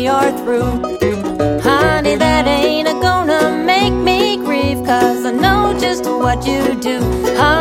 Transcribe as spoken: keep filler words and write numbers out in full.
you're through. Honey, that ain't a gonna make me grieve, 'cause I know just what you do. Honey,